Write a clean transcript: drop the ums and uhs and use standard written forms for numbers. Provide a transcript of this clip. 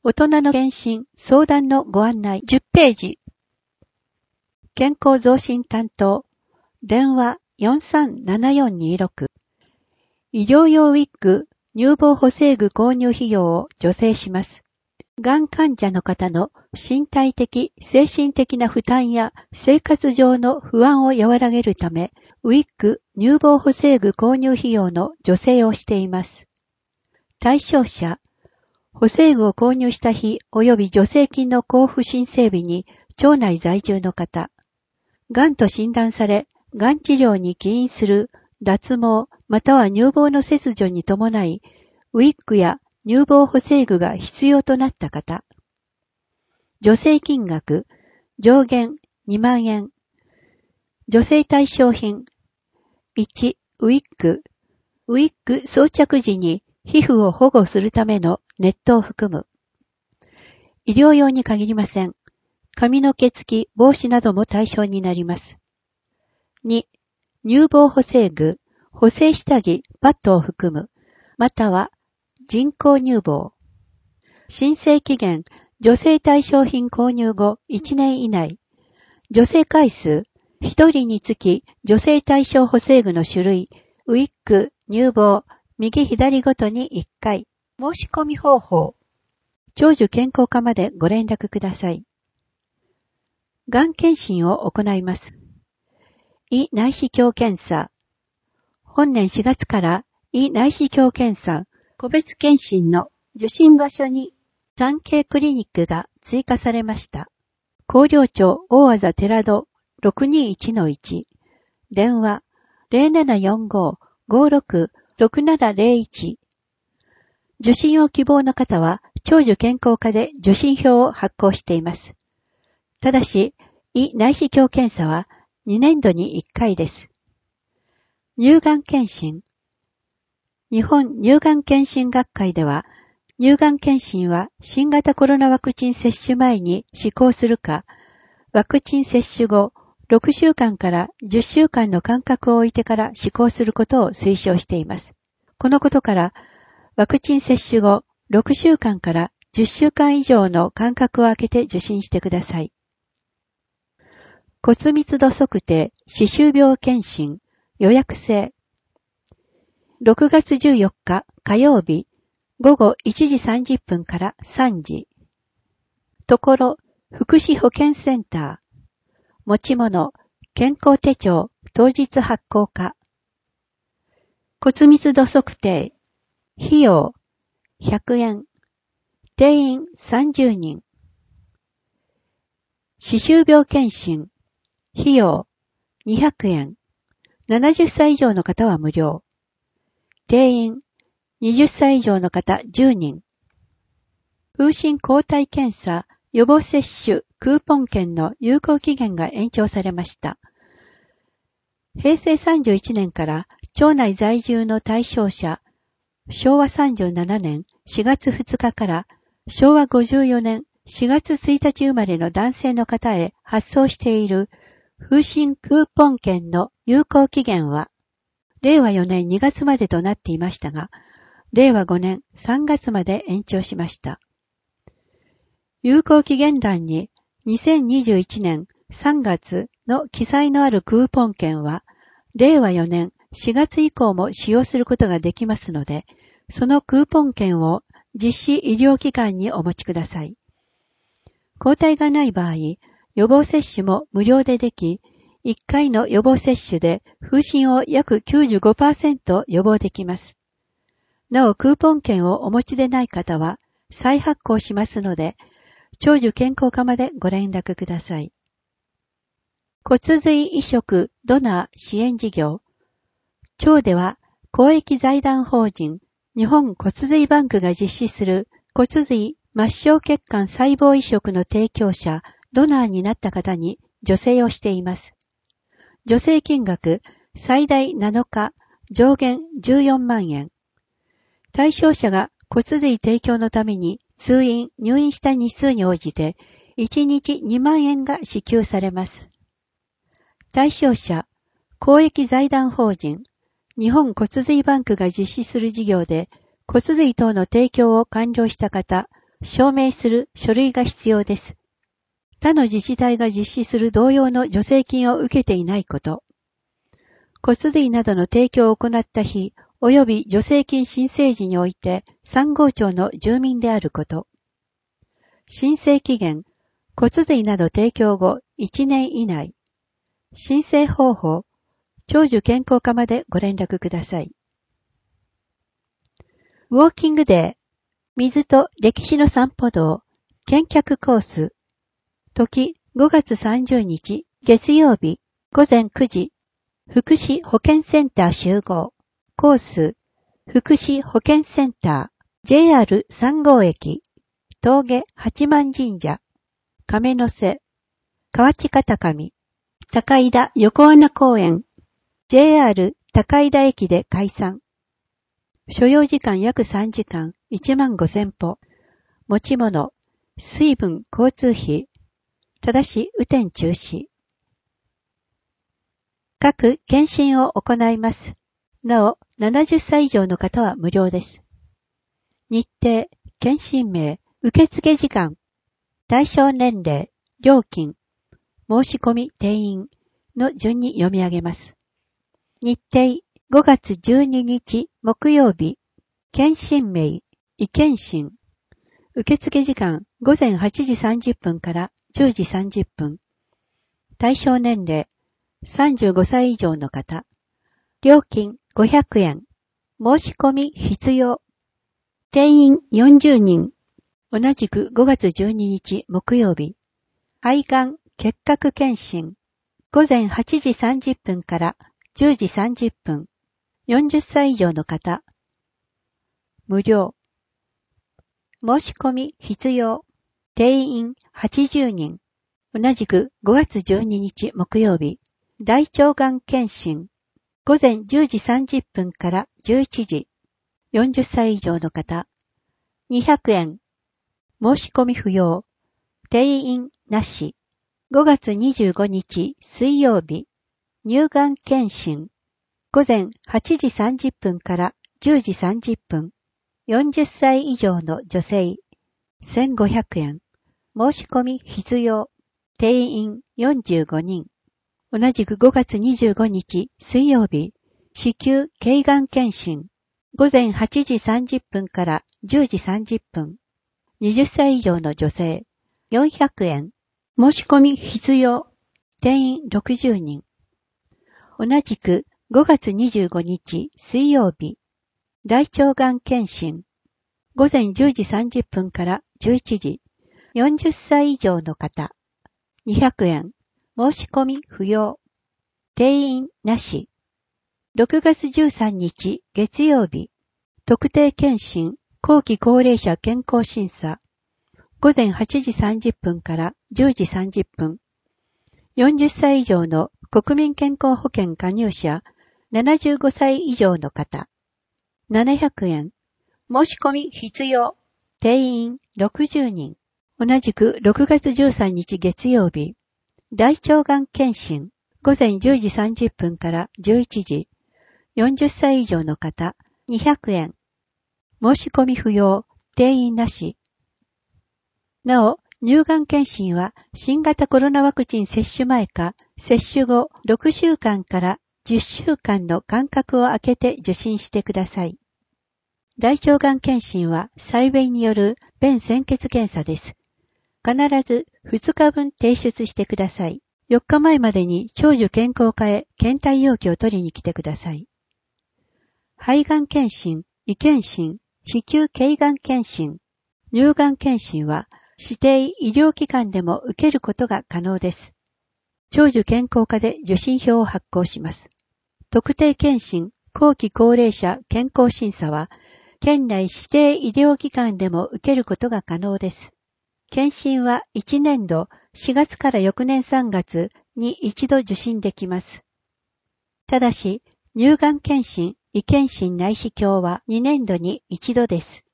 大人の検診、相談のご案内10ページ。健康増進担当、電話437426。医療用ウィッグ、乳房補正具購入費用を助成します。がん患者の方の身体的、精神的な負担や生活上の不安を和らげるため、ウィッグ、乳房補正具購入費用の助成をしています。対象者、補正具を購入した日及び助成金の交付申請日に町内在住の方、がんと診断され、がん治療に起因する脱毛または乳房の切除に伴い、ウィッグや乳房補正具が必要となった方。助成金額、上限2万円。助成対象品。1、ウィッグ。ウィッグ装着時に皮膚を保護するためのネットを含む。医療用に限りません。髪の毛付き、帽子なども対象になります。2、乳房補正具、補正下着、パッドを含む、または人工乳房。申請期限、助成対象品購入後1年以内。助成回数、1人につき助成対象補正具の種類、ウィッグ、乳房、右左ごとに1回。申し込み方法。長寿健康課までご連絡ください。がん検診を行います。胃内視鏡検査。本年4月から胃内視鏡検査、個別検診の受診場所に産経クリニックが追加されました。広陵町大字寺戸 621-1。電話 0745-56-6701。受診を希望の方は長寿健康課で受診票を発行しています。ただし、胃内視鏡検査は2年度に1回です。乳がん検診。日本乳がん検診学会では、乳がん検診は新型コロナワクチン接種前に施行するか、ワクチン接種後6週間から10週間の間隔を置いてから施行することを推奨しています。このことから、ワクチン接種後6週間から10週間以上の間隔を空けて受診してください。骨密度測定、歯周病検診、予約制。6月14日火曜日、午後1時30分から3時。ところ、福祉保健センター。持ち物、健康手帳、当日発行可。骨密度測定。費用、100円。定員30人。歯周病検診。費用、200円。70歳以上の方は無料。定員、20歳以上の方10人。風疹抗体検査、予防接種、クーポン券の有効期限が延長されました。平成31年から町内在住の対象者、昭和37年4月2日から昭和54年4月1日生まれの男性の方へ発送している風疹クーポン券の有効期限は、令和4年2月までとなっていましたが、令和5年3月まで延長しました。有効期限欄に2021年3月の記載のあるクーポン券は、令和4年4月以降も使用することができますので、そのクーポン券を実施医療機関にお持ちください。抗体がない場合、予防接種も無料ででき、1回の予防接種で風疹を約 95% 予防できます。なお、クーポン券をお持ちでない方は再発行しますので、長寿健康課までご連絡ください。骨髄移植ドナー支援事業。町では公益財団法人日本骨髄バンクが実施する骨髄末梢血管細胞移植の提供者ドナーになった方に助成をしています。助成金額最大7日、上限14万円。対象者が骨髄提供のために通院・入院した日数に応じて1日2万円が支給されます。対象者、公益財団法人日本骨髄バンクが実施する事業で骨髄等の提供を完了した方、 証明する書類が必要です。他の自治体が実施する同様の助成金を受けていないこと。骨髄などの提供を行った日、及び助成金申請時において3号町の住民であること。申請期限、骨髄など提供後1年以内。申請方法、長寿健康課までご連絡ください。ウォーキングデー、水と歴史の散歩道、見客コース。時5月30日月曜日午前9時、福祉保健センター集合。コース、福祉保健センター、JR3 号駅、峠八幡神社、亀の瀬、河内片上、高井田横穴公園、JR 高井田駅で開山。所要時間約3時間、15,000歩。持ち物、水分、交通費。ただし、雨天中止。各検診を行います。なお、70歳以上の方は無料です。日程、検診名、受付時間、対象年齢、料金、申し込み定員の順に読み上げます。日程、5月12日木曜日、検診名、胃検診。受付時間、午前8時30分から10時30分。対象年齢、35歳以上の方。料金500円。申し込み必要。定員40人。同じく5月12日木曜日。肺がん結核検診。午前8時30分から10時30分。40歳以上の方。無料。申し込み必要。定員80人。同じく5月12日木曜日。大腸がん検診。午前10時30分から11時。40歳以上の方。200円。申し込み不要。定員なし。5月25日水曜日。乳がん検診。午前8時30分から10時30分。40歳以上の女性。1500円。申し込み必要。定員45人。同じく5月25日水曜日。子宮頸がん検診。午前8時30分から10時30分。20歳以上の女性。400円。申し込み必要。定員60人。同じく5月25日水曜日。大腸がん検診。午前10時30分から11時。40歳以上の方。200円。申し込み不要。定員なし。6月13日月曜日。特定健診後期高齢者健康審査。午前8時30分から10時30分。40歳以上の国民健康保険加入者75歳以上の方。700円。申し込み必要。定員60人。同じく6月13日月曜日。大腸がん検診。午前10時30分から11時。40歳以上の方。200円。申し込み不要。定員なし。なお、乳がん検診は新型コロナワクチン接種前か接種後6週間から10週間の間隔を空けて受診してください。大腸がん検診は採便による便潜血検査です。必ず2日分提出してください。4日前までに長寿健康課へ検体容器を取りに来てください。肺がん検診、胃検診、子宮頸がん検診、乳がん検診は指定医療機関でも受けることが可能です。長寿健康課で受診票を発行します。特定健診、後期高齢者健康審査は、県内指定医療機関でも受けることが可能です。検診は1年度4月から翌年3月に一度受診できます。ただし、乳がん検診、胃検診内視鏡は2年度に一度です。